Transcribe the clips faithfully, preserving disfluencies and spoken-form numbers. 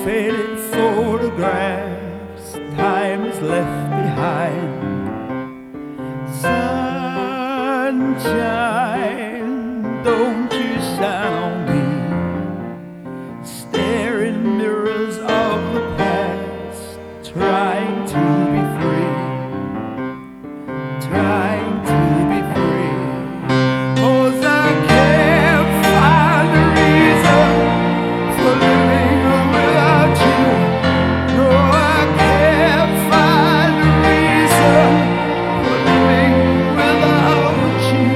faded photographs time is left behind. Sunshine, don't you shine on me. Staring mirrors of the past, trying to be free, trying to be free. 'Cause I can't find a reason for living without you. No, I can't find a reason for living without you.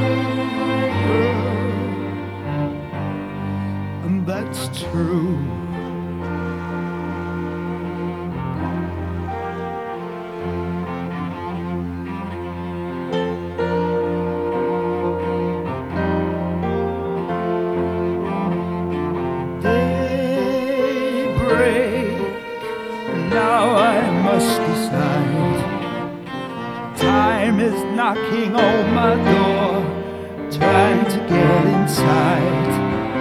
And that's true. Now I must decide. Time is knocking on my door, trying to get inside.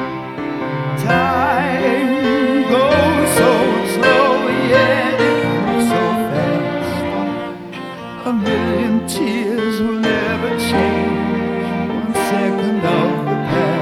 Time goes so slow, yet it moves so fast. A million tears will never change one second of the past.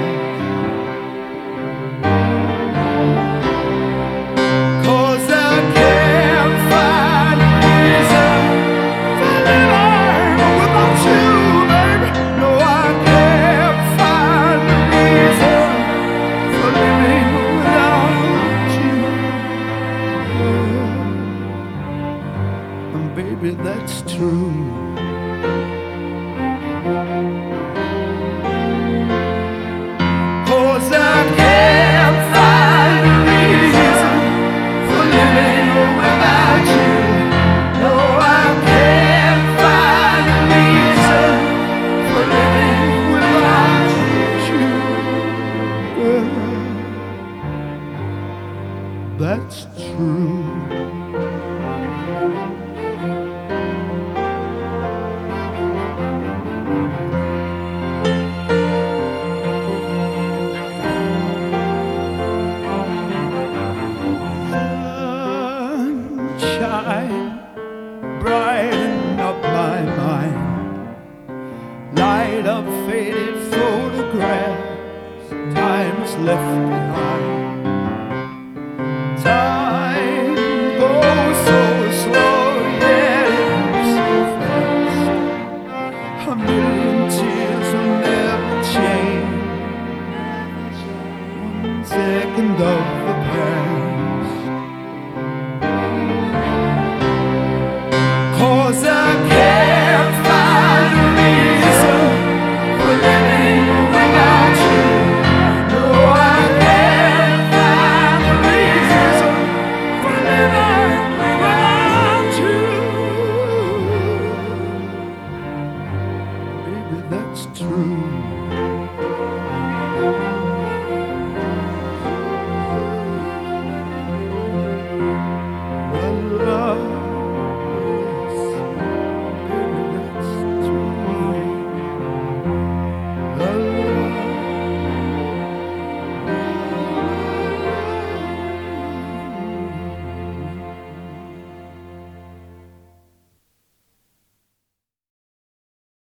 Baby, that's true. 'Cause I can't find a reason for living without you. No, I can't find a reason for living without you. Girl, that's true. Sunshine, brighten up my mind. Light up faded photographs, time's left behind.